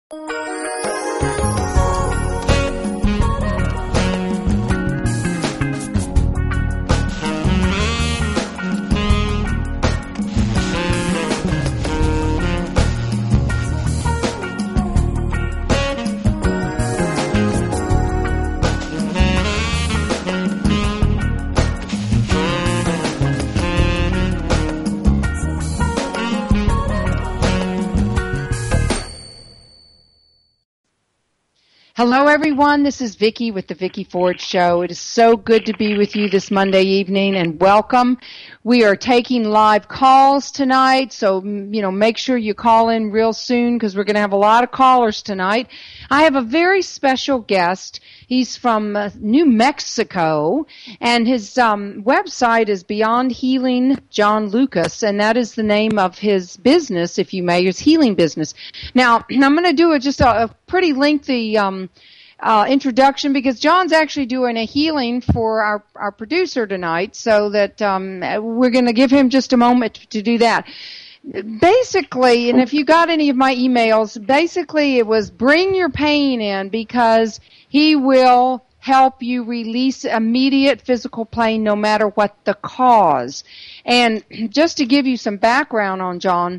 Hello, everyone. This is Vicki with the Vicki Ford Show. It is so good to be with you this Monday evening, and welcome. We are taking live calls tonight, so make sure you call in real soon because we're going to have a lot of callers tonight. I have a very special guest. He's from New Mexico, and his website is Beyond Healing John Lucas, and that is the name of his business, if you may, his healing business. Now, I'm going to do just a pretty lengthy introduction because John's actually doing a healing for our producer tonight, so that we're going to give him just a moment to do that. Basically, and if you got any of my emails, basically it was bring your pain in because he will help you release immediate physical pain no matter what the cause. And just to give you some background on John,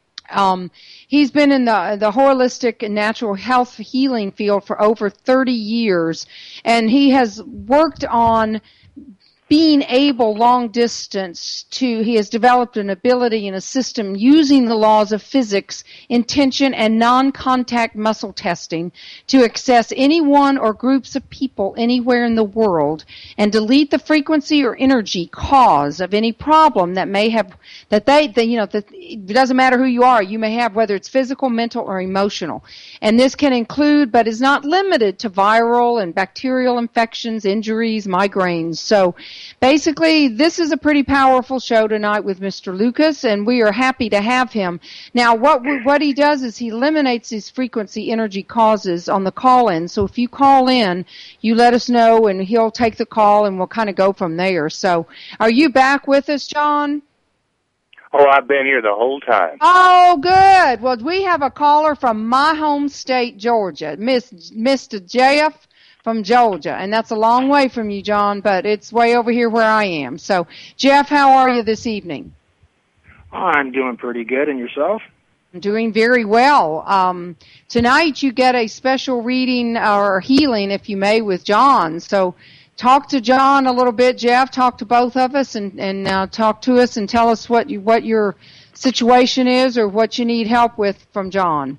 he's been in the holistic and natural health healing field for over 30 years, and he has worked on being able long distance he has developed an ability and a system using the laws of physics, intention, and non-contact muscle testing to access anyone or groups of people anywhere in the world and delete the frequency or energy cause of any problem that may have, that it doesn't matter who you are, you may have, whether it's physical, mental, or emotional. And this can include, but is not limited to, viral and bacterial infections, injuries, migraines. So basically, this is a pretty powerful show tonight with Mr. Lucas, and we are happy to have him. Now, what he does is he eliminates these frequency energy causes on the call-in. So if you call in, you let us know, and he'll take the call, and we'll kind of go from there. So are you back with us, John? Oh, I've been here the whole time. Oh, good. Well, we have a caller from my home state, Georgia, Mr. Jeff from Georgia, and that's a long way from you, John, but it's way over here where I am. So, Jeff, how are you this evening? I'm doing pretty good, and yourself? I'm doing very well. Tonight you get a special reading or healing, if you may, with John. So talk to John a little bit, Jeff. Talk to both of us and talk to us and tell us what your situation is or what you need help with from John.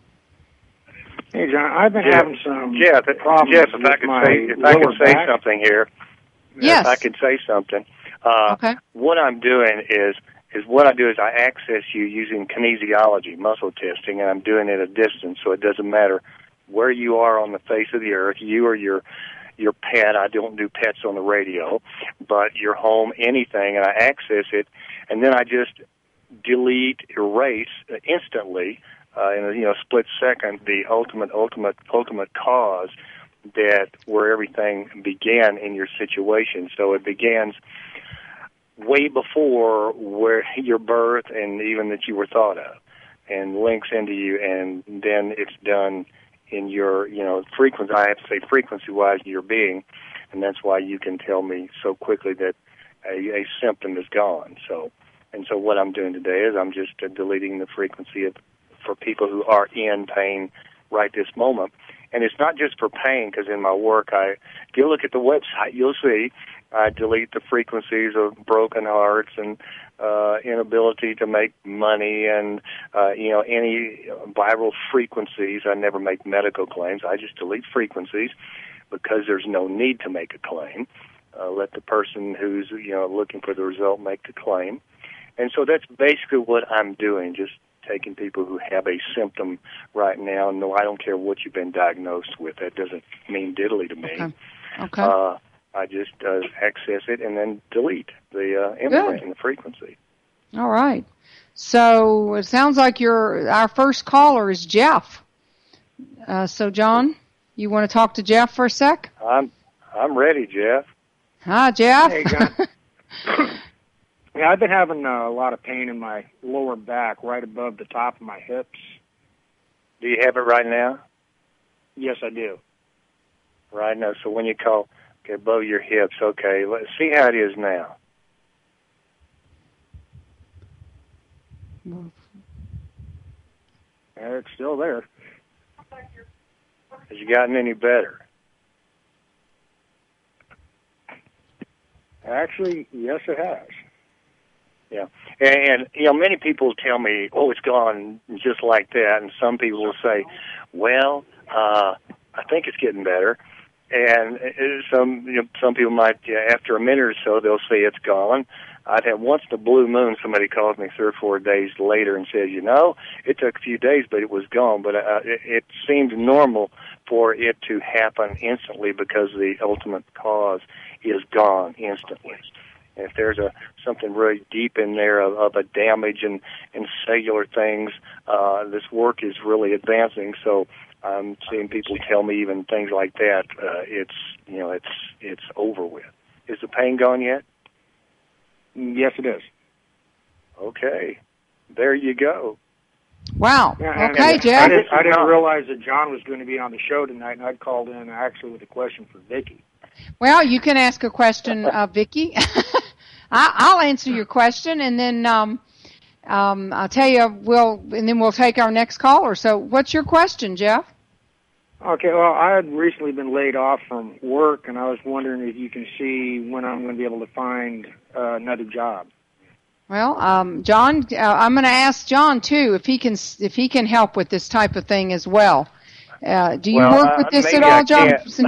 Hey, John, I've been having some problems if with I could say something here. Yes. If I could say something. Okay. What I'm doing is I access you using kinesiology, muscle testing, and I'm doing it at a distance, so it doesn't matter where you are on the face of the earth, you or your pet. I don't do pets on the radio, but your home, anything, and I access it, and then I just delete, erase instantly, in a split second, the ultimate cause where everything began in your situation. So it begins way before where your birth and even that you were thought of, and links into you, and then it's done in your, frequency. I have to say frequency-wise, your being, and that's why you can tell me so quickly that a symptom is gone. So what I'm doing today is I'm just deleting the frequency for people who are in pain right this moment. And it's not just for pain, because in my work, if you look at the website, you'll see I delete the frequencies of broken hearts and inability to make money and, any viral frequencies. I never make medical claims. I just delete frequencies because there's no need to make a claim. Let the person who's, looking for the result make the claim. And so that's basically what I'm doing, just taking people who have a symptom right now. No, I don't care what you've been diagnosed with. That doesn't mean diddly to me. Okay. I just access it and then delete the imprint and the frequency. All right. So it sounds like our first caller is Jeff. So, John, you want to talk to Jeff for a sec? I'm ready, Jeff. Hi, Jeff. Hey, John. Yeah, I've been having a lot of pain in my lower back, right above the top of my hips. Do you have it right now? Yes, I do. Right now, so when you call, okay, above your hips, okay, let's see how it is now. It's still there. Has it gotten any better? Actually, yes, it has. Yeah, and many people tell me, "Oh, it's gone just like that," and some people will say, "Well, I think it's getting better," and some people might, after a minute or so, they'll say it's gone. I'd have once in a blue moon, somebody calls me 3 or 4 days later and says, it took a few days, but it was gone. But it seemed normal for it to happen instantly because the ultimate cause is gone instantly. If there's something really deep in there of a damage and cellular things, this work is really advancing. So I'm seeing people tell me even things like that. It's over with. Is the pain gone yet? Yes, it is. Okay, there you go. Wow. Yeah, okay, Jeff. I didn't realize that John was going to be on the show tonight, and I'd called in actually with a question for Vicki. Well, you can ask a question, Vicki. I'll answer your question, and then I'll tell you. We'll take our next caller. So, what's your question, Jeff? Okay. Well, I had recently been laid off from work, and I was wondering if you can see when I'm going to be able to find another job. Well, John, I'm going to ask John too if he can help with this type of thing as well. Do you work with this at all, John?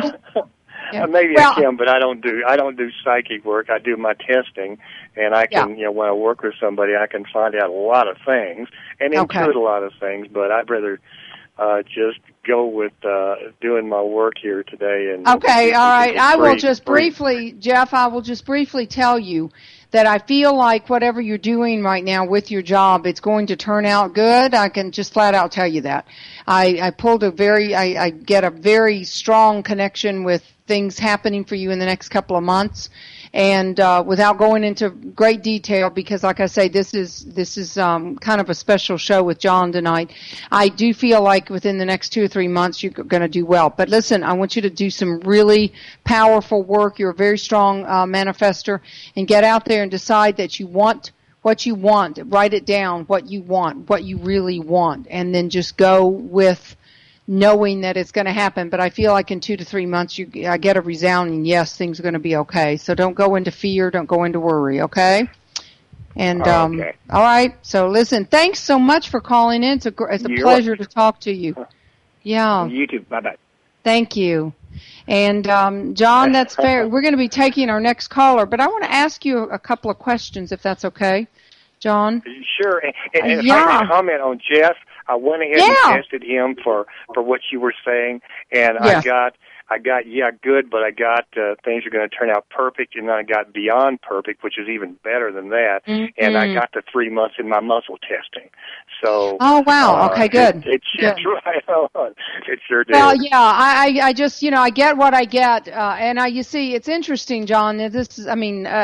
Maybe I can, but I don't do psychic work. I do my testing, and I can, when I work with somebody, I can find out a lot of things and intuit a lot of things. But I'd rather just go with doing my work here today. And okay, all right. I will just briefly, Jeff. I will just briefly tell you that I feel like whatever you're doing right now with your job, it's going to turn out good. I can just flat out tell you that. I get a very strong connection with things happening for you in the next couple of months. And without going into great detail, because like I say, this is kind of a special show with John tonight. I do feel like within the next 2 or 3 months you're going to do well. But listen, I want you to do some really powerful work. You're a very strong manifester, and get out there and decide that you want what you want. Write it down, what you want, what you really want, and then just go with knowing that it's going to happen. But I feel like in 2 to 3 months, I get a resounding yes, things are going to be okay. So don't go into fear, don't go into worry, okay? And okay. All right. So listen, thanks so much for calling in. It's a pleasure to talk to you. Yeah. You too. Bye-bye. Thank you. And John, that's fair. We're going to be taking our next caller, but I want to ask you a couple of questions, if that's okay, John. Sure. And if I can comment on Jeff, I went ahead and tested him for what you were saying, and I got good, but I got things are going to turn out perfect, and then I got beyond perfect, which is even better than that, and I got the 3 months in my muscle testing. So oh wow, okay, good. It right on. It sure did. Well, yeah, I just I get what I get, and you see, it's interesting, John. This is,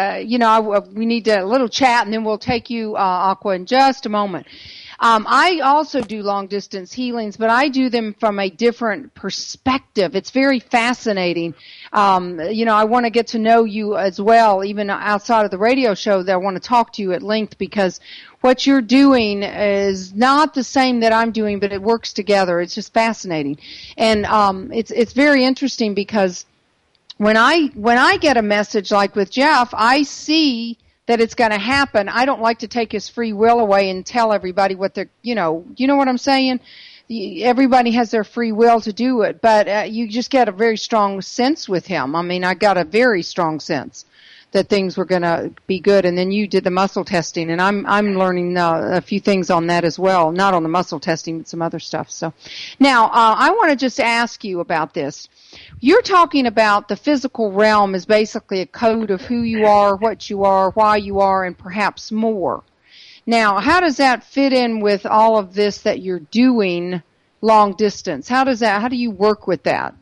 we need a little chat, and then we'll take you, Aqua, in just a moment. I also do long-distance healings, but I do them from a different perspective. It's very fascinating. I want to get to know you as well, even outside of the radio show, that I want to talk to you at length, because what you're doing is not the same that I'm doing, but it works together. It's just fascinating. And it's very interesting, because when I get a message like with Jeff, I see that it's going to happen. I don't like to take his free will away and tell everybody what they're, you know what I'm saying? Everybody has their free will to do it, but you just get a very strong sense with him. I mean, I got a very strong sense that things were going to be good. And then you did the muscle testing, and I'm learning a few things on that as well. Not on the muscle testing, but some other stuff. So now I want to just ask you about this. You're talking about the physical realm is basically a code of who you are, what you are, why you are, and perhaps more. Now, how does that fit in with all of this that you're doing long distance? How do you work with that?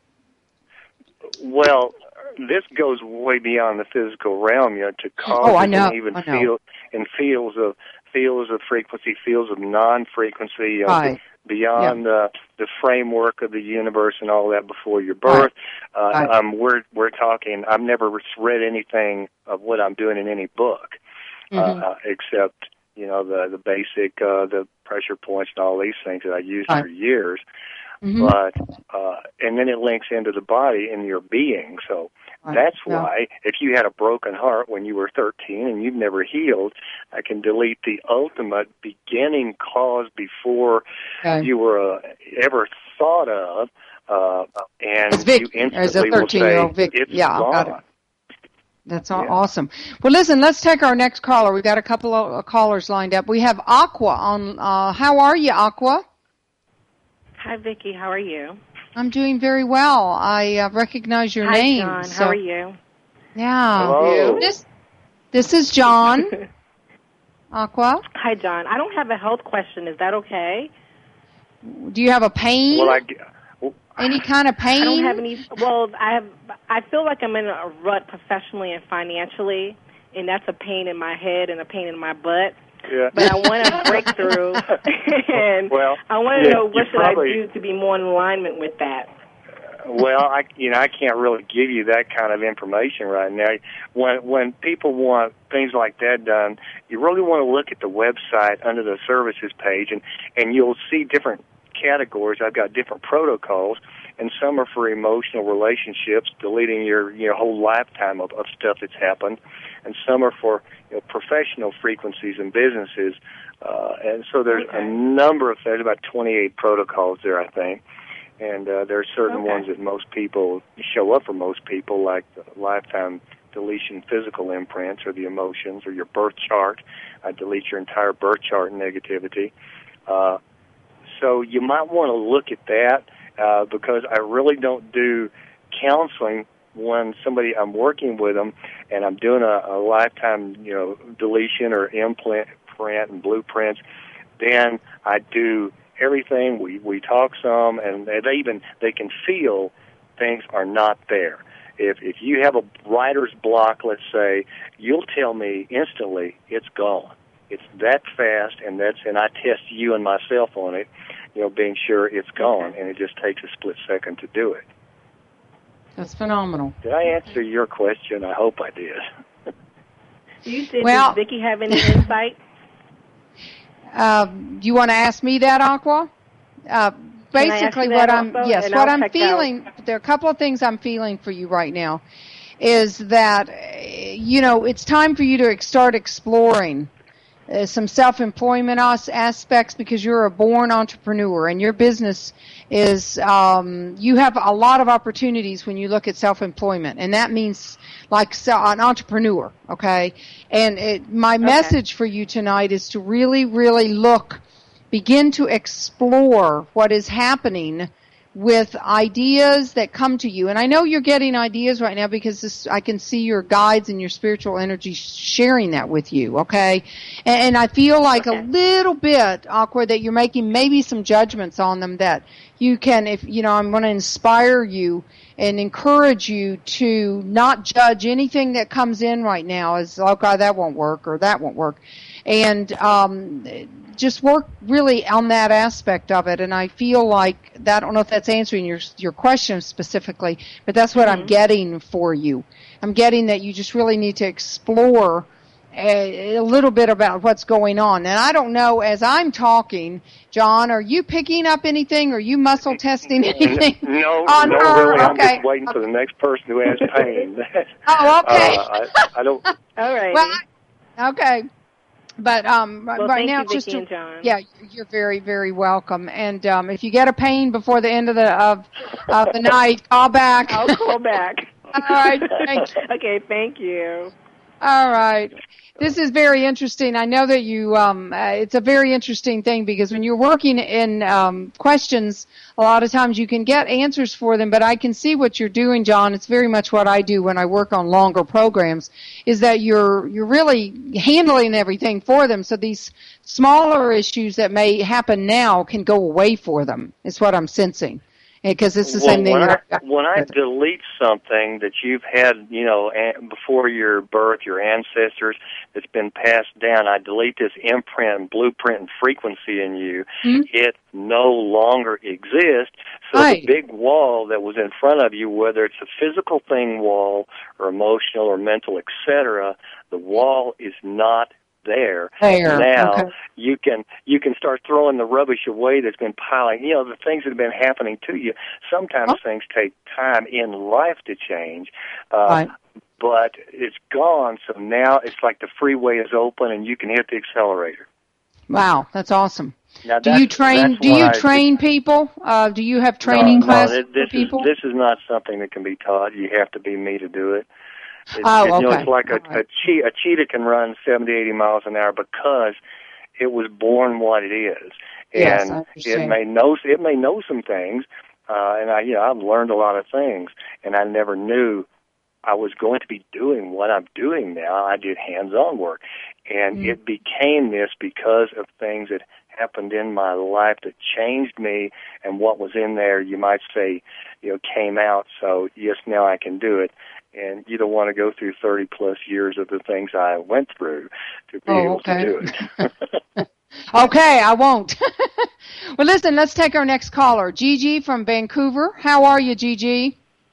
Well, this goes way beyond the physical realm, to cause and even feel in fields of fields of frequency, fields of non-frequency, Right. beyond the framework of the universe and all that before your birth. Right. We're talking. I've never read anything of what I'm doing in any book, except the basic the pressure points and all these things that I used for years. But and then it links into the body and your being. So that's why if you had a broken heart when you were 13 and you've never healed, I can delete the ultimate beginning cause before you were ever thought of, and Vic, you instantly as a 13-year-old Vic. It's gone. Got it. That's awesome. Well, listen, let's take our next caller. We've got a couple of callers lined up. We have Aqua on. How are you, Aqua? Hi, Vicki. How are you? I'm doing very well. I recognize your name. Hi, John. So, how are you? Yeah. Hello. This is John. Aqua. Hi, John. I don't have a health question. Is that okay? Do you have a pain? Well, any kind of pain? I don't have any. Well, I feel like I'm in a rut professionally and financially, and that's a pain in my head and a pain in my butt. Yeah. But I want a breakthrough, and I want to know what should I do to be more in alignment with that. Well, I can't really give you that kind of information right now. When people want things like that done, you really want to look at the website under the services page, and you'll see different categories. I've got different protocols, and some are for emotional relationships, deleting your whole lifetime of stuff that's happened, and some are for professional frequencies and businesses. And so there's a number of, there's about 28 protocols there, I think. And there are certain ones that most people show up for most people, like the lifetime deletion physical imprints or the emotions or your birth chart. I delete your entire birth chart negativity. So you might want to look at that because I really don't do counseling when I'm working with them and I'm doing a lifetime, deletion or imprint and blueprints. Then I do everything. We talk some, and they can feel things are not there. If you have a writer's block, let's say, you'll tell me instantly it's gone. It's that fast, and I test you and myself on it, being sure it's gone, and it just takes a split second to do it. That's phenomenal. Did I answer your question? I hope I did. Does Vicki have any insight? You want to ask me that, Aqua? Basically, what I'm feeling. There are a couple of things I'm feeling for you right now. Is that it's time for you to start exploring some self-employment aspects because you're a born entrepreneur and your business is you have a lot of opportunities when you look at self-employment, and that means like an entrepreneur, okay? And my message for you tonight is to really, really begin to explore what is happening with ideas that come to you. And I know you're getting ideas right now because I can see your guides and your spiritual energy sharing that with you, okay? And I feel like a little bit awkward that you're making maybe some judgments on them that you can, I'm going to inspire you and encourage you to not judge anything that comes in right now as, okay, that won't work or that won't work. And just work really on that aspect of it. And I feel like that, I don't know if that's answering your question specifically, but that's what I'm getting for you. I'm getting that you just really need to explore a little bit about what's going on. And I don't know, as I'm talking, John, are you picking up anything? Are you muscle testing anything? No, on her? Really. Okay. I'm just waiting for the next person who has pain. Oh, okay. I don't. All right. Well, okay. But right now, you, Vicki and John. Yeah, you're very, very welcome. And if you get a pain before the end of the night, call back. I'll call back. All right. Thank you. Okay. Thank you. All right. This is very interesting. I know that you, it's a very interesting thing because when you're working in questions, a lot of times you can get answers for them, but I can see what you're doing, John. It's very much what I do when I work on longer programs, is that you're really handling everything for them. So these smaller issues that may happen now can go away for them, is what I'm sensing. Because it's the same thing. When I delete something that you've had, before your birth, your ancestors, that's been passed down, I delete this imprint and blueprint and frequency in you. Mm-hmm. It no longer exists. So the big wall that was in front of you, whether it's a physical thing wall or emotional or mental, etc., the wall is not there. Now you can start throwing the rubbish away that's been piling. The things that have been happening to you. Sometimes things take time in life to change, but it's gone. So now it's like the freeway is open and you can hit the accelerator. Wow, that's awesome. Now, do you train people? Do you have training classes for people? This is not something that can be taught. You have to be me to do it. It's like a cheetah can run 70, 80 miles an hour because it was born what it is. And it may know some things, and I've learned a lot of things, and I never knew I was going to be doing what I'm doing now. I did hands-on work, and it became this because of things that happened in my life that changed me, and what was in there, you might say, came out. So yes, now I can do it. And you don't want to go through 30-plus years of the things I went through to be able to do it. Okay, I won't. Well, listen, let's take our next caller. Gigi from Vancouver. How are you, Gigi?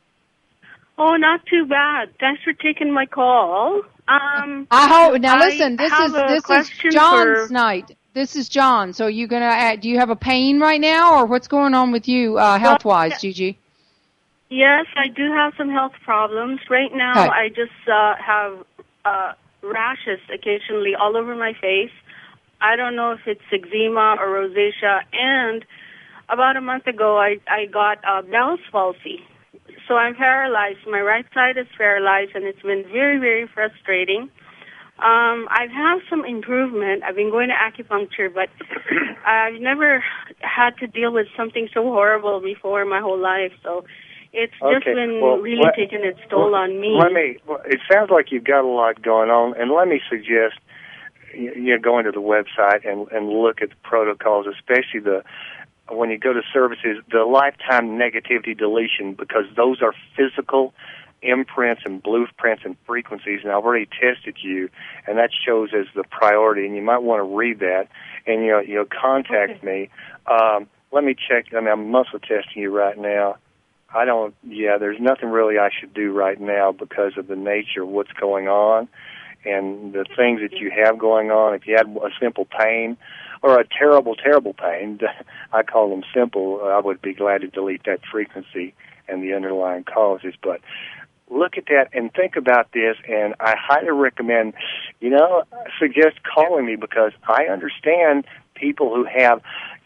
Oh, not too bad. Thanks for taking my call. I hope. Now, listen, this is John's night. This is John. So you gonna do you have a pain right now, or what's going on with you health-wise, Gigi? Yes, I do have some health problems. Right now, I just have rashes occasionally all over my face. I don't know if it's eczema or rosacea. And about a month ago, I got Bell's palsy. So I'm paralyzed. My right side is paralyzed, and it's been very, very frustrating. I've had some improvement. I've been going to acupuncture, but I've never had to deal with something so horrible before in my whole life. So it's just been really taking its toll on me. It sounds like you've got a lot going on, and let me suggest going to the website and look at the protocols, especially when you go to services, the lifetime negativity deletion, because those are physical imprints and blueprints and frequencies, and I've already tested you, and that shows as the priority, and you might want to read that, and contact me. Let me check. I'm muscle testing you right now. There's nothing really I should do right now because of the nature of what's going on and the things that you have going on. If you had a simple pain or a terrible, terrible pain, I call them simple, I would be glad to delete that frequency and the underlying causes. But look at that and think about this, and I highly recommend, suggest calling me because I understand people who have,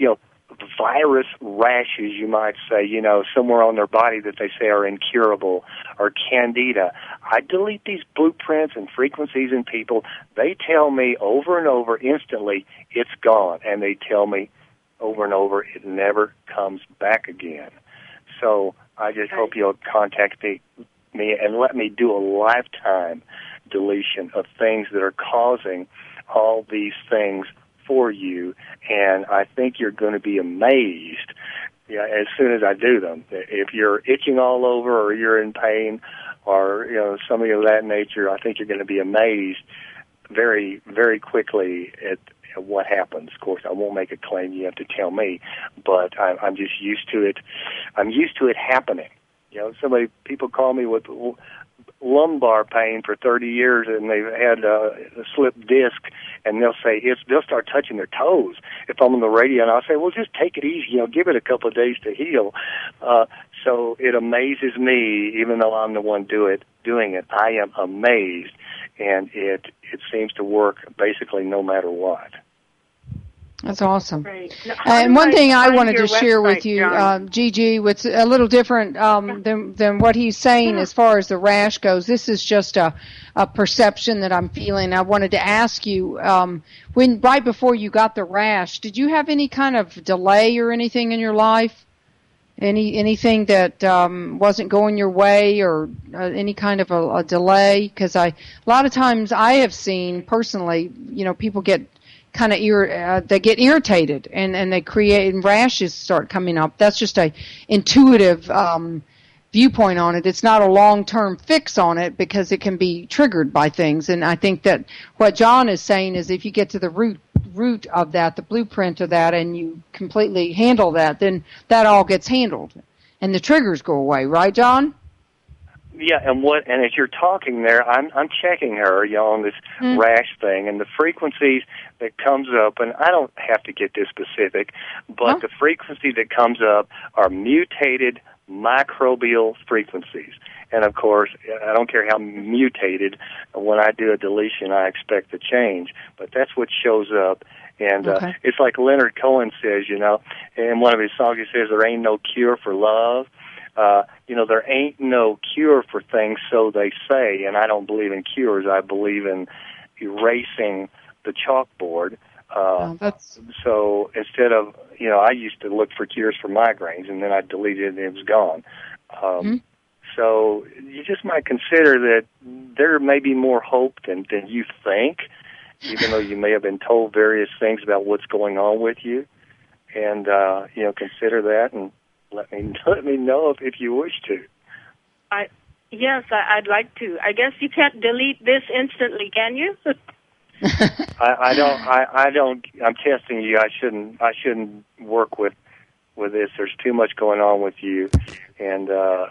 virus rashes, you might say, somewhere on their body that they say are incurable, or candida. I delete these blueprints and frequencies in people. They tell me over and over instantly it's gone, and they tell me over and over it never comes back again. So I just hope you'll contact me and let me do a lifetime deletion of things that are causing all these things for you, and I think you're going to be amazed as soon as I do them. If you're itching all over or you're in pain or something of that nature, I think you're going to be amazed very, very quickly at what happens. Of course, I won't make a claim. You have to tell me, but I'm just used to it. I'm used to it happening. People call me with lumbar pain for 30 years, and they've had a slipped disc, and they'll start touching their toes. If I'm on the radio, and I'll say, well, just take it easy, give it a couple of days to heal. So it amazes me, even though I'm the one doing it. I am amazed, and it seems to work basically no matter what. That's awesome. Right. And one thing I wanted to share with you, Gigi, what's a little different than what he's saying as far as the rash goes. This is just a perception that I'm feeling. I wanted to ask you, right before you got the rash, did you have any kind of delay or anything in your life? Anything that wasn't going your way, or any kind of a delay? Because a lot of times I have seen personally, people get kind of they get irritated and they create and rashes start coming up. That's just a intuitive viewpoint on it. It's not a long-term fix on it because it can be triggered by things. And I think that what John is saying is if you get to the root of that, the blueprint of that, and you completely handle that, then that all gets handled and the triggers go away, right, John? Yeah, and as you're talking there, I'm checking her, on this rash thing, and the frequencies that comes up, and I don't have to get this specific, but the frequency that comes up are mutated microbial frequencies. And of course, I don't care how mutated, when I do a deletion, I expect to change, but that's what shows up. And it's like Leonard Cohen says, in one of his songs, he says, there ain't no cure for love. There ain't no cure for things, so they say, and I don't believe in cures. I believe in erasing the chalkboard. So instead of, I used to look for cures for migraines, and then I deleted it and it was gone. So you just might consider that there may be more hope than you think, even though you may have been told various things about what's going on with you. And, consider that and let me know if you wish to. Yes, I'd like to. I guess you can't delete this instantly, can you? I don't. I'm testing you. I shouldn't work with this. There's too much going on with you, and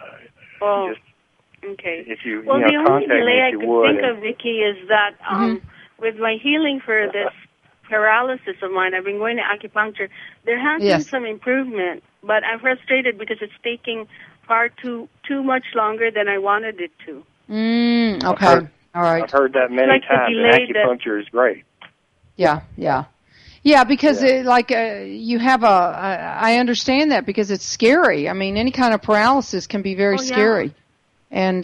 okay. If you the only contact delay me I if you could would. think of, Vicki, is that with my healing for this paralysis of mine, I've been going to acupuncture. There has been some improvement, but I'm frustrated because it's taking far too much longer than I wanted it to. Okay. All right. I've heard that many times, and acupuncture is great. Yeah, because you have I understand that because it's scary. I mean, any kind of paralysis can be very scary. And,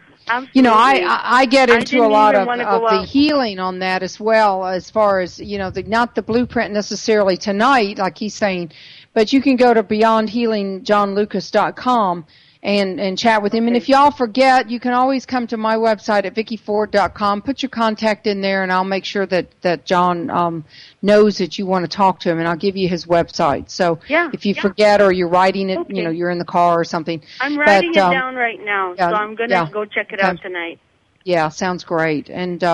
I get into a lot of the healing on that as well, as far as, not the blueprint necessarily tonight, like he's saying, but you can go to BeyondHealingJohnLucas.com and chat with him. And if y'all forget, you can always come to my website at VickiFord.com, put your contact in there, and I'll make sure that John knows that you want to talk to him, and I'll give you his website. So if you forget or you're writing it, you're in the car or something. I'm writing it down right now, so I'm going to go check it out tonight. Yeah, sounds great. And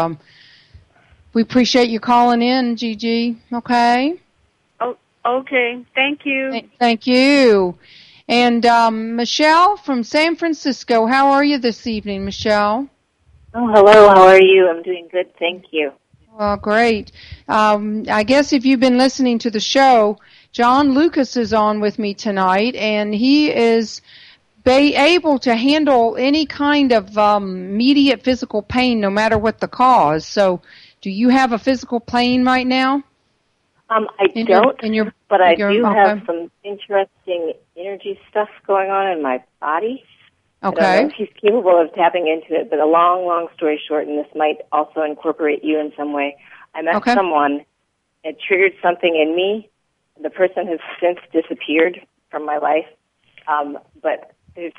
we appreciate you calling in, Gigi, okay? Oh, okay. Thank you. Thank you. And Michelle from San Francisco, how are you this evening, Michelle? Oh, hello. How are you? I'm doing good, thank you. Well, great. I guess if you've been listening to the show, John Lucas is on with me tonight, and he is able to handle any kind of immediate physical pain, no matter what the cause. So, do you have a physical pain right now? I don't, but I do have some interesting energy stuff going on in my body. Okay. I don't know if he's capable of tapping into it, but a long story short, and this might also incorporate you in some way. I met someone, it triggered something in me. The person has since disappeared from my life, but there's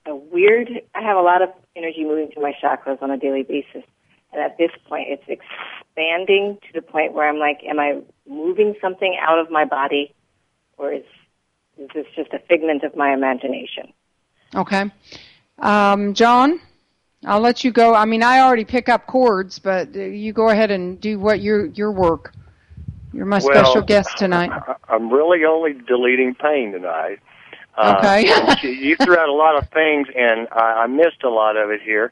I have a lot of energy moving through my chakras on a daily basis. And at this point, it's expanding to the point where I'm like, am I moving something out of my body, or is this just a figment of my imagination? Okay. John, I'll let you go. I mean, I already pick up chords, but you go ahead and do what your work. You're my special guest tonight. I'm really only deleting pain tonight. Okay. You threw out a lot of things, and I missed a lot of it here.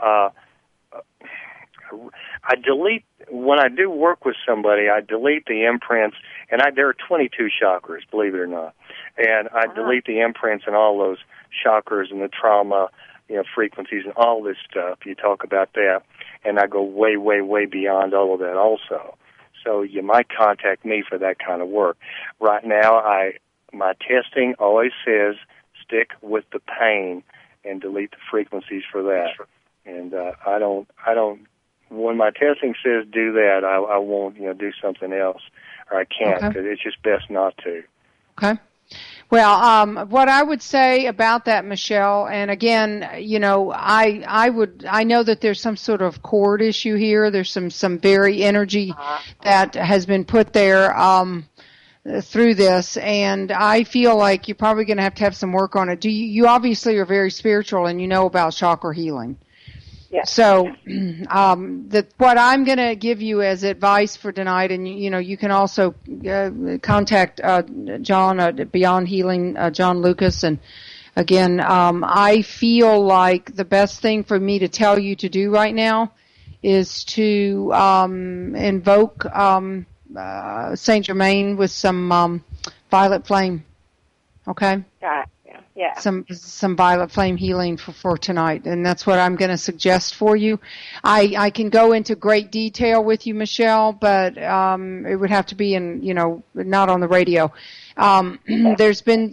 I delete, when I do work with somebody, I delete the imprints, and there are 22 chakras, believe it or not, and I delete the imprints and all those chakras and the trauma, frequencies and all this stuff. You talk about that, and I go way, way, way beyond all of that also. So you might contact me for that kind of work. Right now, my testing always says stick with the pain and delete the frequencies for that. And I don't. When my testing says do that, I won't, do something else, or I can't, because it's just best not to. Okay. Well, what I would say about that, Michelle, and again, I know that there's some sort of cord issue here. There's some very energy that has been put there through this, and I feel like you're probably going to have some work on it. You obviously are very spiritual, and you know about chakra healing. Yeah. So, what I'm going to give you as advice for tonight, and you can also contact John at Beyond Healing, John Lucas, and again, I feel like the best thing for me to tell you to do right now is to invoke Saint Germain with some violet flame. Okay. Yeah. Some violet flame healing for tonight, and that's what I'm going to suggest for you. I can go into great detail with you, Michelle, but it would have to be not on the radio. There's been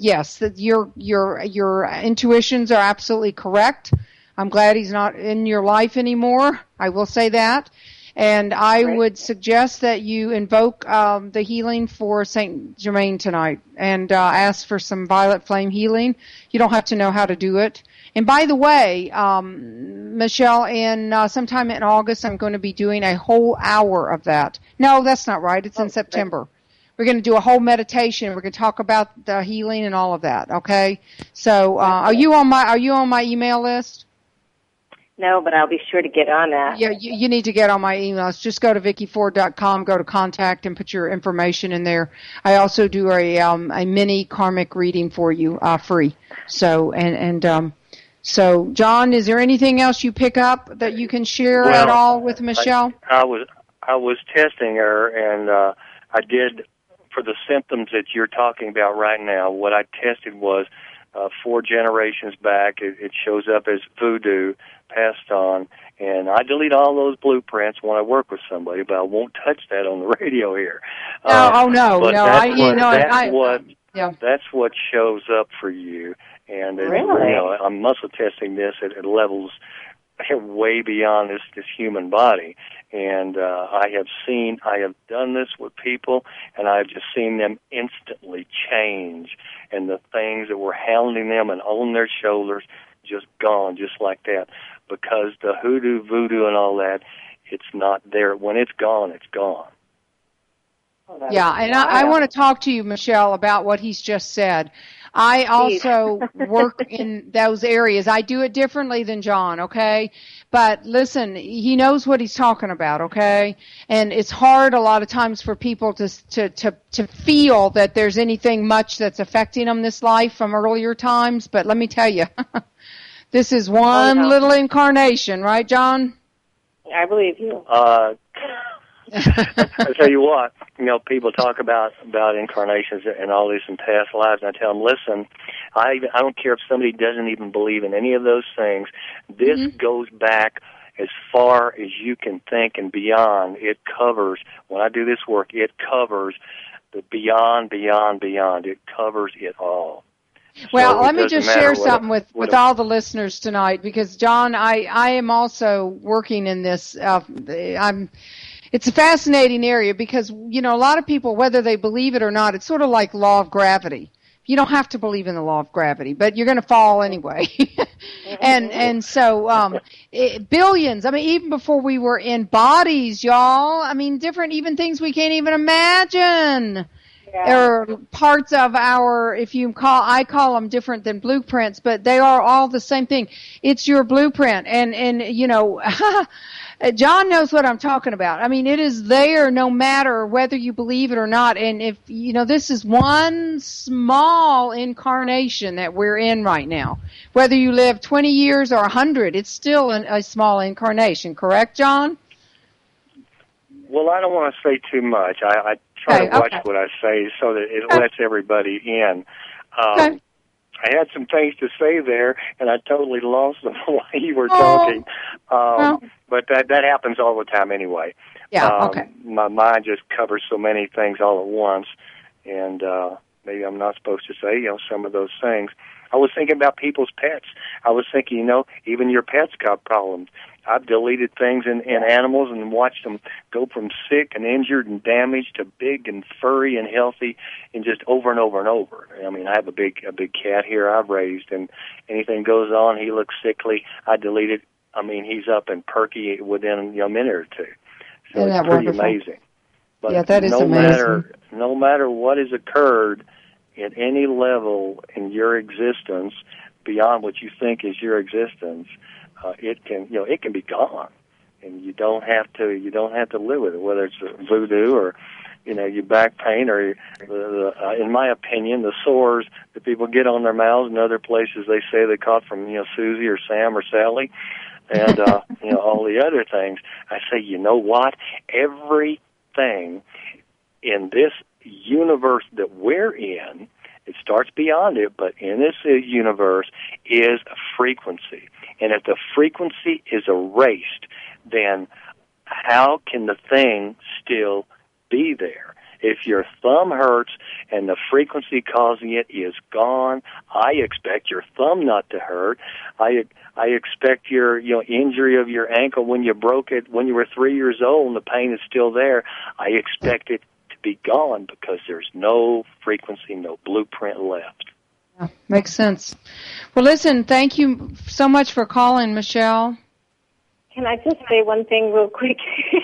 your intuitions are absolutely correct. I'm glad he's not in your life anymore. I will say that. And I would suggest that you invoke the healing for Saint Germain tonight and ask for some violet flame healing. You don't have to know how to do it. And by the way, Michelle, sometime in August, I'm going to be doing a whole hour of that. No, that's not right. It's in September. We're going to do a whole meditation. We're going to talk about the healing and all of that. Okay. So, are you on my email list? No, but I'll be sure to get on that. Yeah, you need to get on my emails. Just go to VickiFord.com, go to contact, and put your information in there. I also do a mini karmic reading for you, free. So, so John, is there anything else you pick up that you can share at all with Michelle? I was testing her, and I did for the symptoms that you're talking about right now. What I tested was 4 generations back. It shows up as voodoo passed on, and I delete all those blueprints when I work with somebody, but I won't touch that on the radio here. That's what shows up for you, and I'm muscle testing this at levels way beyond this human body, and I have done this with people, and I've just seen them instantly change, and the things that were hounding them and on their shoulders just gone, just like that, because the hoodoo, voodoo, and all that, it's not there. When it's gone, it's gone. Yeah, and I want to talk to you, Michelle, about what he's just said. I also work in those areas. I do it differently than John, okay? But listen, he knows what he's talking about, okay? And it's hard a lot of times for people to feel that there's anything much that's affecting them this life from earlier times. But let me tell you, this is one little incarnation, right, John? I believe you. I tell you what, people talk about incarnations and all this in past lives, and I tell them, listen, I don't care if somebody doesn't even believe in any of those things. This goes back as far as you can think and beyond. It covers, when I do this work, it covers the beyond. It covers it all. Well, let me just share something with all the listeners tonight, because, John, I am also working in this. It's a fascinating area because, a lot of people, whether they believe it or not, it's sort of like law of gravity. You don't have to believe in the law of gravity, but you're going to fall anyway. and so billions, even before we were in bodies, y'all, different even things we can't even imagine. Yeah. Or parts of our, I call them different than blueprints, but they are all the same thing. It's your blueprint. And John knows what I'm talking about. It is there no matter whether you believe it or not. And if, this is one small incarnation that we're in right now. Whether you live 20 years or 100, it's still a small incarnation. Correct, John? Well, I don't want to say too much. I try to watch what I say so that it lets everybody in. I had some things to say there, and I totally lost them while you were talking. But that happens all the time anyway. Yeah, my mind just covers so many things all at once, and maybe I'm not supposed to say, some of those things. I was thinking about people's pets. I was thinking, even your pets got problems. I've deleted things in animals and watched them go from sick and injured and damaged to big and furry and healthy, and just over and over and over. I mean, I have a big cat here I've raised, and anything goes on, he looks sickly, I delete it. I mean, he's up and perky within a minute or two. So Isn't it's pretty amazing. But yeah, that is amazing. No matter what has occurred at any level in your existence, beyond what you think is your existence, it can be gone, and you don't have to live with it. Whether it's voodoo or your back pain, or in my opinion, the sores that people get on their mouths and other places they say they caught from Susie or Sam or Sally, and all the other things. I say, you know what? Everything in this universe that we're in, it starts beyond it, but in this universe is a frequency. And if the frequency is erased, then how can the thing still be there? If your thumb hurts and the frequency causing it is gone, I expect your thumb not to hurt. I expect your injury of your ankle when you broke it when you were 3 years old and the pain is still there. I expect it to be gone because there's no frequency, no blueprint left. Yeah, makes sense. Well, listen, thank you so much for calling, Michelle. Can I just say one thing real quick?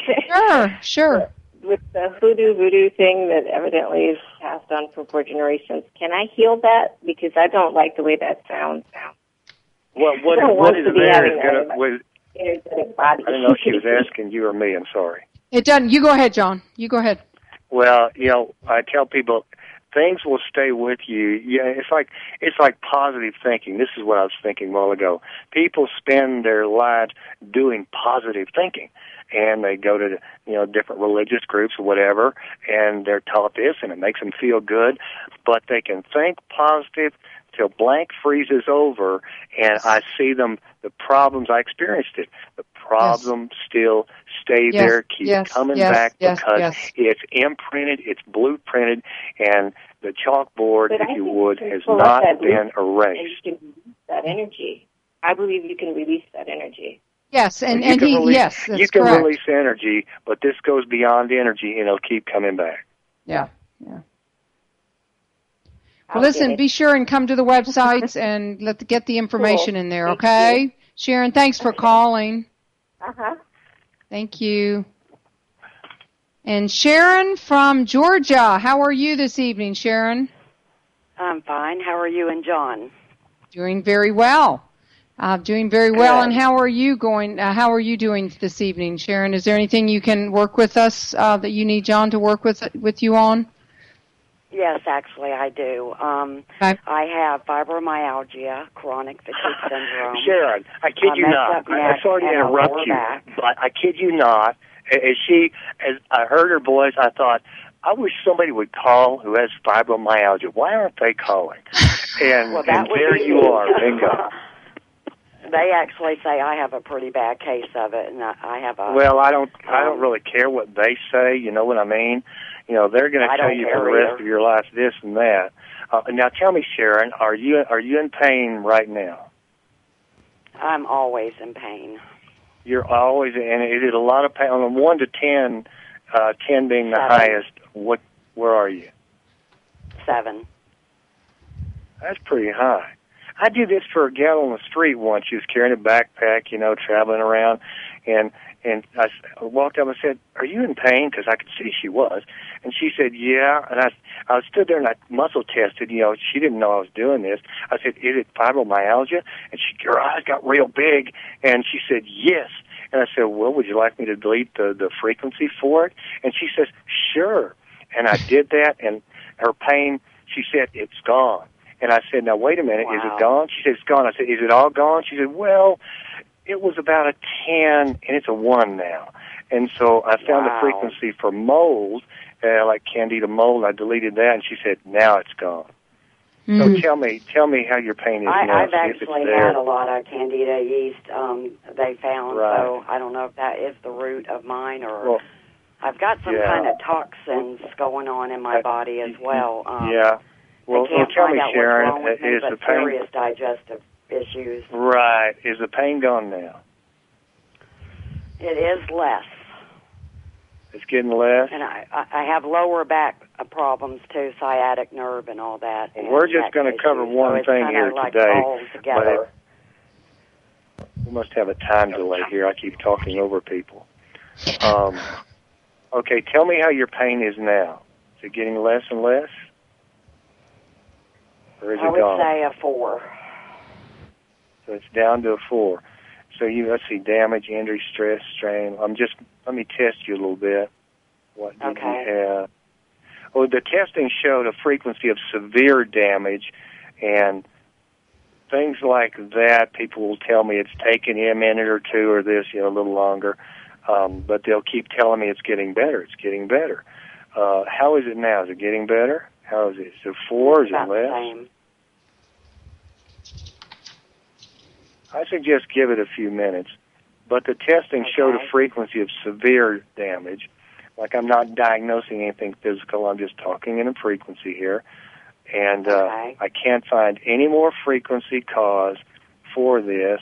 Sure. With the voodoo thing that evidently is passed on for 4 generations, can I heal that? Because I don't like the way that sounds. Well, what is there? Energetic body. I don't know if she was asking you or me. I'm sorry. It doesn't. You go ahead, John. You go ahead. Well, I tell people things will stay with you. Yeah, it's like positive thinking. This is what I was thinking a while ago. People spend their lives doing positive thinking, and they go to different religious groups or whatever, and they're taught this, and it makes them feel good. But they can think positive till blank freezes over, and I see them. The problems, I experienced it. The problems still stay there, keep coming back because it's imprinted, it's blueprinted, and the chalkboard, if you would, has not been erased. And you can release that energy. I believe you can release that energy. Yes, that's you can correct. release energy, but this goes beyond energy, and it'll keep coming back. Yeah. Well, listen, be sure and come to the websites and get the information in there, okay? You. Sharon, thanks for calling. Uh-huh. Thank you. And Sharon from Georgia, how are you this evening, Sharon? I'm fine. How are you and John? Doing very well. Doing very well. And how are you going? How are you doing this evening, Sharon? Is there anything you can work with us that you need John to work with you on? Yes, actually, I do. Okay. I have fibromyalgia, chronic fatigue syndrome. Sharon, I kid you not. I'm sorry to interrupt you, but I kid you not. As I heard her voice, I thought, I wish somebody would call who has fibromyalgia. Why aren't they calling? And, and there you are, bingo. They actually say I have a pretty bad case of it, and I have a. Well, I don't really care what they say. You know what I mean? They're going to tell you for the rest of your life this and that. Now, tell me, Sharon, are you in pain right now? I'm always in pain. You're always, and is it a lot of pain? On a 1 to 10, 10 being the 7. highest, where are you? 7. That's pretty high. I did this for a gal on the street once. She was carrying a backpack, traveling around, and I walked up and said, "Are you in pain?" Because I could see she was, and she said, "Yeah." And I stood there and I muscle tested. She didn't know I was doing this. I said, "Is it fibromyalgia?" And her eyes got real big, and she said, "Yes." And I said, "Well, would you like me to delete the frequency for it?" And she says, "Sure." And I did that, and her pain, she said, "It's gone." And I said, "Now, wait a minute, Is it gone?" She said, "It's gone." I said, "Is it all gone?" She said, "Well, it was about a 10, and it's a 1 now." And so I found a frequency for mold, like Candida mold. I deleted that, and she said, "Now it's gone." So tell me how your pain is now. I've actually had a lot of Candida yeast they found, so I don't know if that is the root of mine or... Well, I've got some kind of toxins going on in my body as well. Well, tell me, Sharon, is the pain... serious digestive issues. Right. Is the pain gone now? It is less. It's getting less? And I have lower back problems, too, sciatic nerve and all that. Well, we're just going to cover one thing here today. But we must have a time delay here. I keep talking over people. Okay, tell me how your pain is now. Is it getting less and less? Or is it gone? I would say a 4. So it's down to a 4. So let's see, damage, injury, stress, strain. Let me test you a little bit. What did you have? Well, the testing showed a frequency of severe damage, and things like that. People will tell me it's taken a minute or two or this, a little longer, but they'll keep telling me it's getting better. It's getting better. How is it now? Is it getting better? How is it? Is it 4? Is it less? Same. I suggest give it a few minutes. But the testing showed a frequency of severe damage. Like, I'm not diagnosing anything physical. I'm just talking in a frequency here. And I can't find any more frequency cause for this.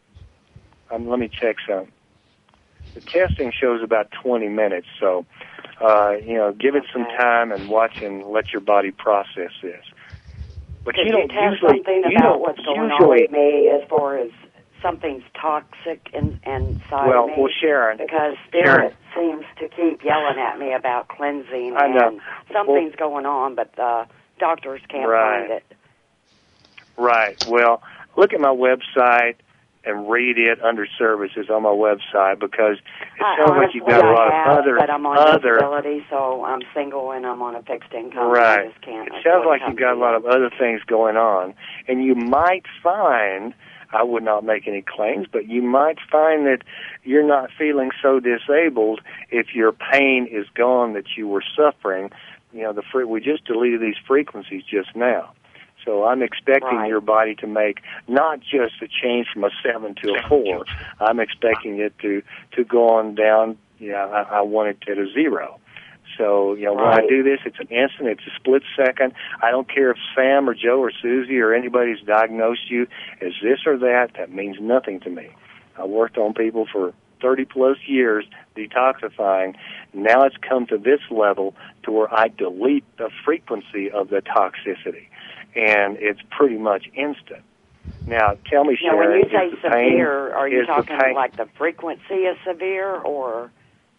Let me check some. The testing shows about 20 minutes. So, give it some time and watch and let your body process this. But you don't usually something about what's going on with me as far as something's toxic inside me. Well, Sharon. Because Spirit seems to keep yelling at me about cleansing. I know. And something's going on, but the doctors can't find it. Right. Well, look at my website and read it under services on my website, because it sounds like you've got a lot of other... But I'm on disability, so I'm single and I'm on a fixed income. Right. I just can't. It sounds like you've got a lot of other things going on, and you might find... I would not make any claims, but you might find that you're not feeling so disabled if your pain is gone that you were suffering. We just deleted these frequencies just now. So I'm expecting your body to make not just a change from a 7 to a 4. I'm expecting it to go on down. I want it at a 0. So, when I do this, it's an instant, it's a split second. I don't care if Sam or Joe or Susie or anybody's diagnosed you as this or that. That means nothing to me. I worked on people for 30-plus years detoxifying. Now it's come to this level to where I delete the frequency of the toxicity, and it's pretty much instant. Now, tell me, Sharon, when you say severe, are you talking like the frequency is severe, or...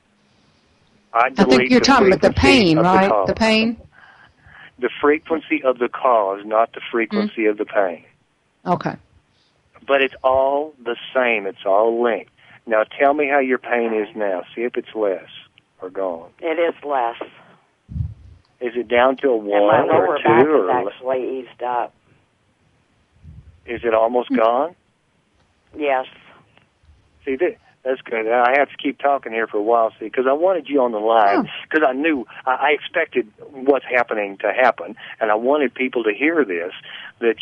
I think you're talking about the pain, right? The pain? The frequency of the cause, not the frequency of the pain. Okay. But it's all the same. It's all linked. Now, tell me how your pain is now. See if it's less or gone. It is less. Is it down to a 1 and my or a 2? Back is actually eased up. Is it almost gone? Yes. See, that's good. I have to keep talking here for a while, see, because I wanted you on the line, because I knew, I expected what's happening to happen, and I wanted people to hear this, that,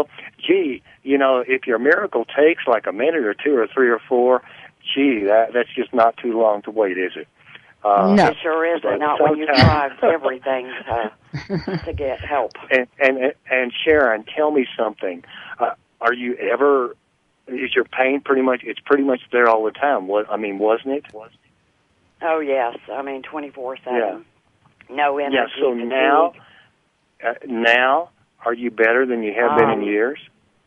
if your miracle takes like a minute or 2 or 3 or 4, that's just not too long to wait, is it? No. It sure isn't, not when you try everything to get help. And Sharon, tell me something. Are you ever... Is your pain pretty much there all the time? Wasn't it? Oh, yes. 24/7. Yeah. No energy. Yeah, so now, are you better than you have been in years?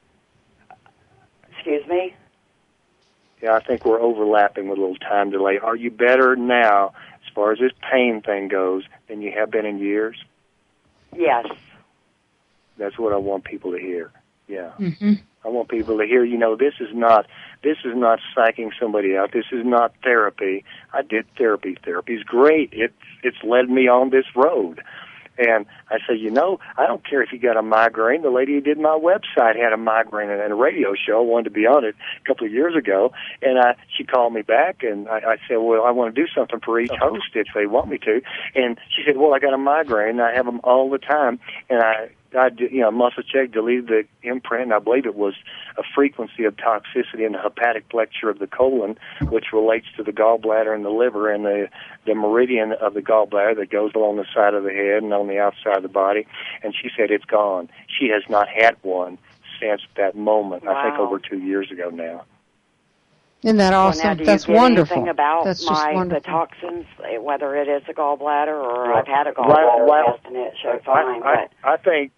Excuse me? Yeah, I think we're overlapping with a little time delay. Are you better now, as far as this pain thing goes, than you have been in years? Yes. That's what I want people to hear. Yeah. Mm-hmm. I want people to hear, this is not psyching somebody out. This is not therapy. I did therapy. Therapy's great. It's led me on this road. And I say, I don't care if you got a migraine. The lady who did my website had a migraine and a radio show. I wanted to be on it a couple of years ago. And she called me back, and I said, well, I want to do something for each host if they want me to. And she said, well, I got a migraine. I have them all the time. And I muscle check, deleted the imprint, and I believe it was a frequency of toxicity in the hepatic flexure of the colon, which relates to the gallbladder and the liver and the meridian of the gallbladder that goes along the side of the head and on the outside of the body. And she said it's gone. She has not had one since that moment, Wow. I think over 2 years ago now. Isn't that awesome? Well, now, That's wonderful. Anything about That's just wonderful. The toxins, whether it is a gallbladder or I've had a gallbladder test and it showed fine. I think,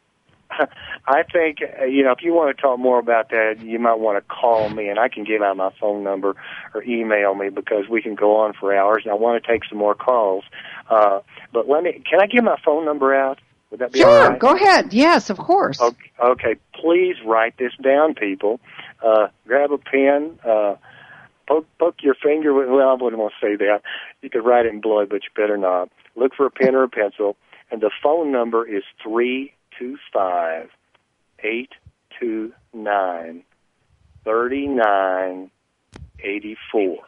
if you want to talk more about that, you might want to call me, and I can give out my phone number or email me, because we can go on for hours, and I want to take some more calls. But can I give my phone number out? Would that be all right? Sure, go ahead. Yes, of course. Okay. Please write this down, people. Grab a pen, poke your finger with, well, I wouldn't want to say that. You could write it in blood, but you better not. Look for a pen or a pencil, and the phone number is 325-829-3984.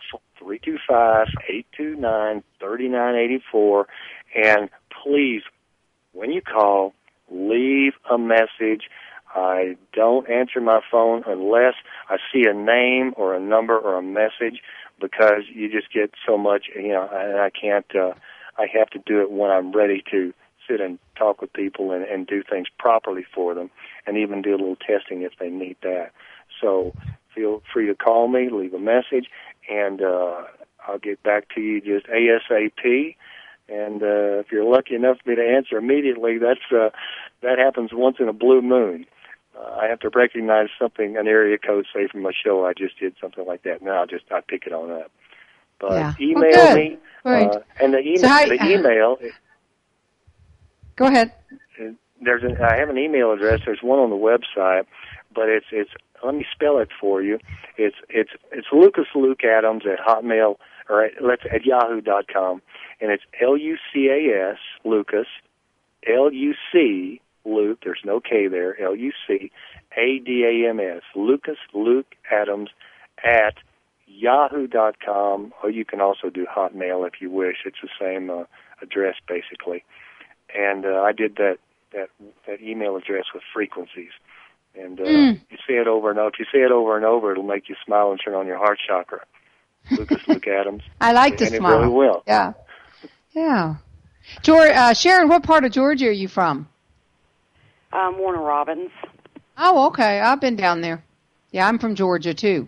325-829-3984. And please, when you call, leave a message. I don't answer my phone unless I see a name or a number or a message, because you just get so much, and I can't, I have to do it when I'm ready to sit and talk with people and do things properly for them, and even do a little testing if they need that. So feel free to call me, leave a message, and I'll get back to you just ASAP. And if you're lucky enough for me to answer immediately, that happens once in a blue moon. I have to recognize something, an area code, say, from a show I just did, something like that. Now I pick it on up. But email me, and the email. Go ahead. I have an email address. There's one on the website, but it's. Let me spell it for you. It's Lucas Luke Adams at Hotmail or at Yahoo.com, and it's LUCAS Lucas LUC Luke. There's no K there. LUC ADAMS Lucas Luke Adams at Yahoo.com, or you can also do Hotmail if you wish. It's the same address basically. And I did that email address with frequencies. And you say it over and over. If you say it over and over, it'll make you smile and turn on your heart chakra. Lucas Luke Adams. I like to smile. It really will. Yeah. Sharon, what part of Georgia are you from? Warner Robins. Oh, okay. I've been down there. Yeah, I'm from Georgia too.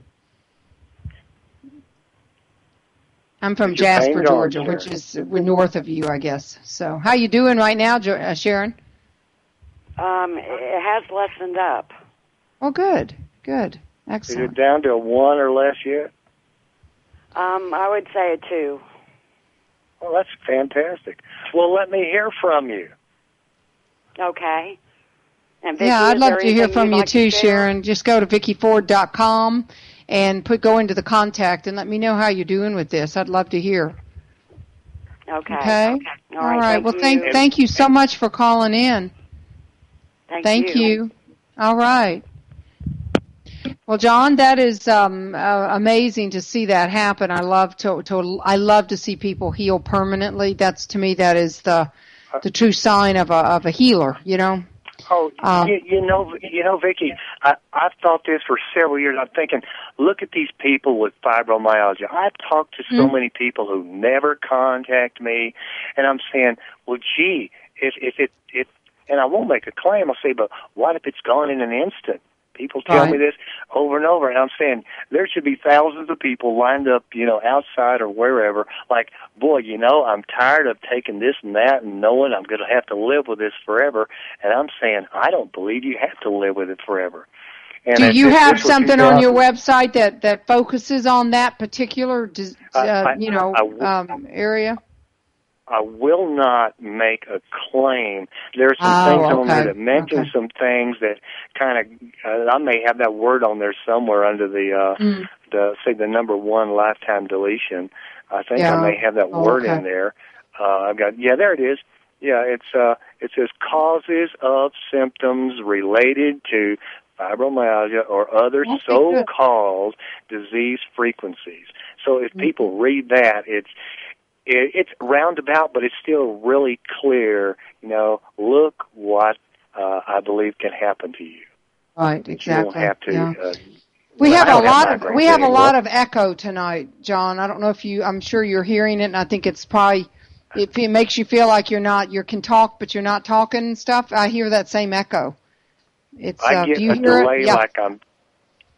I'm from Jasper, Georgia, which is north of you, I guess. So, how you doing right now, Sharon? It has lessened up. Oh, good. Excellent. Is it down to a 1 or less yet? I would say a 2. Well, that's fantastic. Well, let me hear from you. Okay. And Vicki, I'd love to hear from you too, share? Sharon. Just go to VickiFord.com and go into the contact and let me know how you're doing with this. I'd love to hear. Okay. All right. Well, thank you so much for calling in. Thank you. All right. Well, John, that is amazing to see that happen. I love to see people heal permanently. To me that is the true sign of a healer. Oh, you know, Vicki, I've thought this for several years. I'm thinking, look at these people with fibromyalgia. I've talked to so many people who never contact me, and I'm saying, well, gee, if it, and I won't make a claim. I'll say, but what if it's gone in an instant? People tell me this over and over, and I'm saying there should be thousands of people lined up, outside or wherever, like, boy, I'm tired of taking this and that and knowing I'm going to have to live with this forever. And I'm saying, I don't believe you have to live with it forever. And do you have something on your website that focuses on that particular, area? I will not make a claim. There are some things on there that mention some things that kind of, I may have that word on there somewhere under the the number 1 lifetime deletion. I think I may have that word in there. I've got, there it is. Yeah, it says causes of symptoms related to fibromyalgia or other so-called disease frequencies. So if people read that, it's roundabout, but it's still really clear. Look what I believe can happen to you. Right, exactly. You don't have to. We have a lot of echo tonight, John. I don't know if I'm sure you're hearing it, and I think it's probably if it makes you feel like you can talk, but you're not talking and stuff. I hear that same echo. I get a delay like I'm.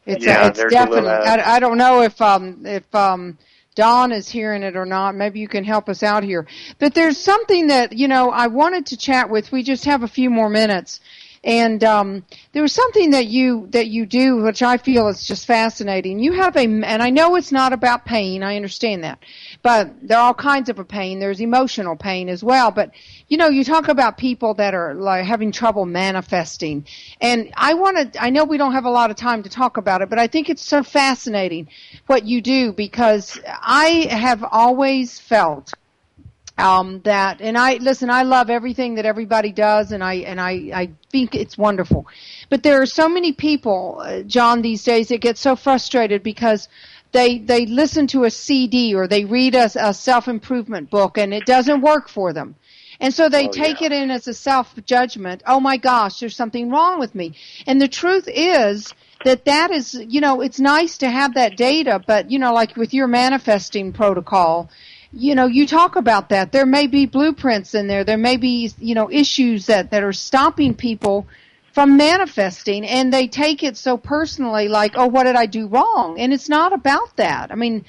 It's definitely. I don't know if Dawn is hearing it or not. Maybe you can help us out here. But there's something that I wanted to chat with. We just have a few more minutes. And there was something that you do, which I feel is just fascinating. You have and I know it's not about pain. I understand that, but there are all kinds of a pain. There's emotional pain as well. But you talk about people that are like having trouble manifesting, and I know we don't have a lot of time to talk about it, but I think it's so fascinating what you do, because I have always felt that, and I love everything that everybody does, and I think it's wonderful. But there are so many people, John, these days that get so frustrated because they listen to a CD or they read a self-improvement book and it doesn't work for them. And so they take it in as a self-judgment. Oh my gosh, there's something wrong with me. And the truth is that is, it's nice to have that data, but like with your manifesting protocol, you talk about that. There may be blueprints in there. There may be, issues that are stopping people from manifesting, and they take it so personally, like, oh, what did I do wrong? And it's not about that. I mean,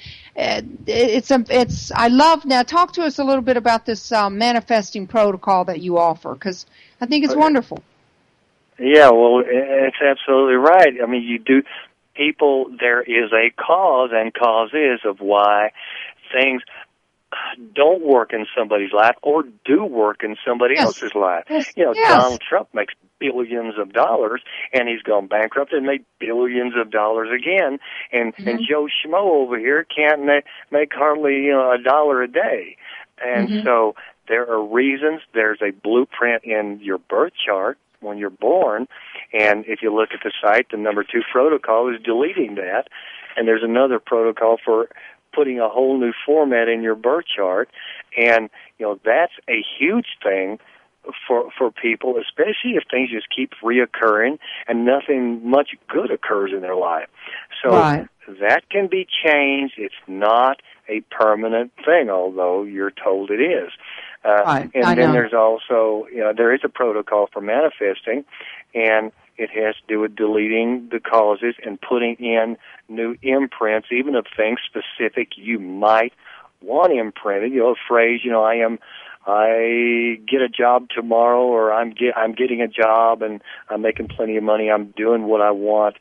I love, now talk to us a little bit about this manifesting protocol that you offer, because I think it's wonderful. Yeah, well, it's absolutely right. I mean, there is a cause and causes of why things don't work in somebody's life or do work in somebody else's life. Yes. Donald Trump makes billions of dollars, and he's gone bankrupt and made billions of dollars again, and Joe Schmo over here can't make hardly a dollar a day. And so there are reasons. There's a blueprint in your birth chart when you're born, and if you look at the site, the number 2 protocol is deleting that, and there's another protocol for putting a whole new format in your birth chart, and that's a huge thing for people, especially if things just keep reoccurring and nothing much good occurs in their life. So that can be changed. It's not a permanent thing, although you're told it is. And then there's also, there is a protocol for manifesting, and it has to do with deleting the causes and putting in new imprints, even of things specific you might want imprinted. A phrase, I get a job tomorrow, or I'm getting a job and I'm making plenty of money. I'm doing what I want.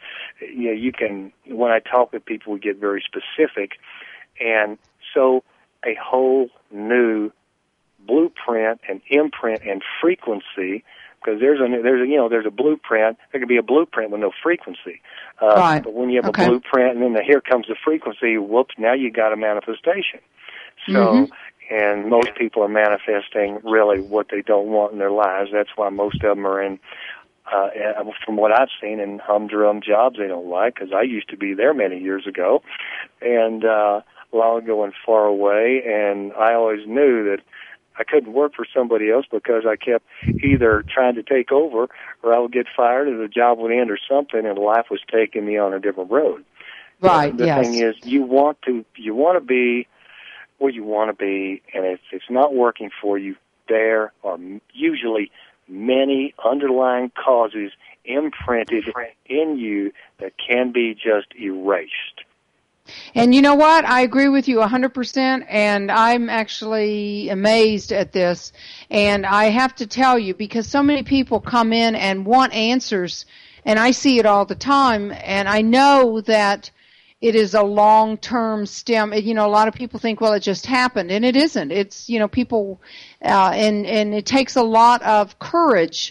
When I talk with people, we get very specific, and so a whole new blueprint and imprint and frequency. Because there's a blueprint. There can be a blueprint with no frequency. But when you have a blueprint and then here comes the frequency, whoops, now you got a manifestation. So, and most people are manifesting really what they don't want in their lives. That's why most of them are in, from what I've seen, in humdrum jobs they don't like, because I used to be there many years ago, and long ago and far away, and I always knew that I couldn't work for somebody else because I kept either trying to take over, or I would get fired, or the job would end, or something, and life was taking me on a different road. Right. The thing is, you want to be where you want to be, and if it's not working for you, there are usually many underlying causes imprinted in you that can be just erased. And you know what? I agree with you 100%, and I'm actually amazed at this. And I have to tell you, because so many people come in and want answers, and I see it all the time, and I know that it is a long-term stem. A lot of people think, well, it just happened, and it isn't. It's, people, and it takes a lot of courage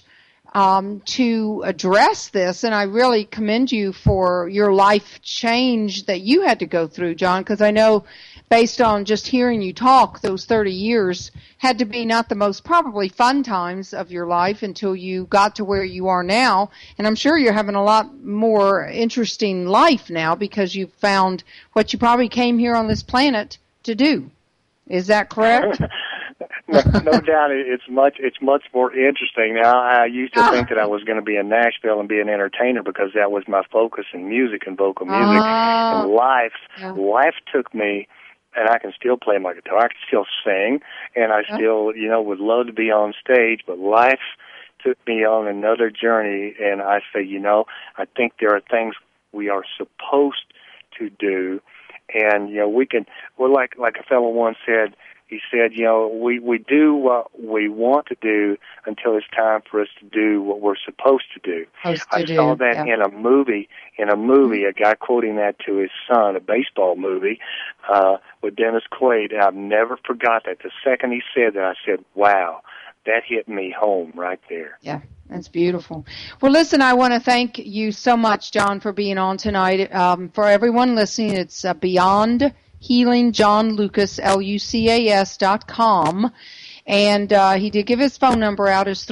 to address this, and I really commend you for your life change that you had to go through, John, because I know based on just hearing you talk, those 30 years had to be not the most probably fun times of your life until you got to where you are now, and I'm sure you're having a lot more interesting life now because you've found what you probably came here on this planet to do. Is that correct? No doubt, it's much more interesting now. I used to think that I was going to be in Nashville and be an entertainer because that was my focus in music and vocal music. And life took me, and I can still play my guitar, I can still sing, and I still, would love to be on stage. But life took me on another journey, and I say, I think there are things we are supposed to do. And, we're like a fellow once said, he said, we do what we want to do until it's time for us to do what we're supposed to do. I saw that in a movie, a guy quoting that to his son, a baseball movie, with Dennis Quaid. And I've never forgot that. The second he said that, I said, wow, that hit me home right there. Yeah. That's beautiful. Well, listen, I want to thank you so much, John, for being on tonight. For everyone listening, it's Beyond Healing, John Lucas, LUCAS.com. And he did give his phone number out as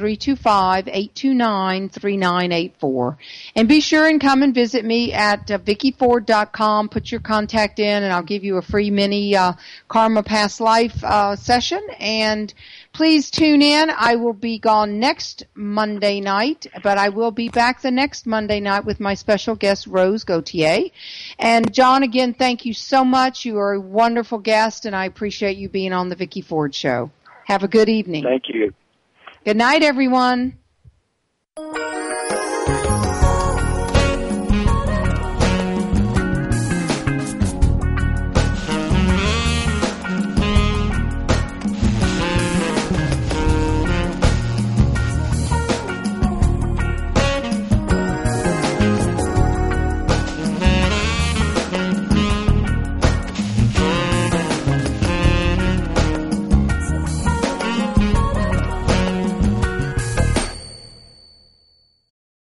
325-829-3984. And be sure and come and visit me at VickiFord.com. Put your contact in, and I'll give you a free mini Karma Past Life session. And please tune in. I will be gone next Monday night, but I will be back the next Monday night with my special guest, Rose Gautier. And John, again, thank you so much. You are a wonderful guest, and I appreciate you being on the Vicki Ford Show. Have a good evening. Thank you. Good night, everyone.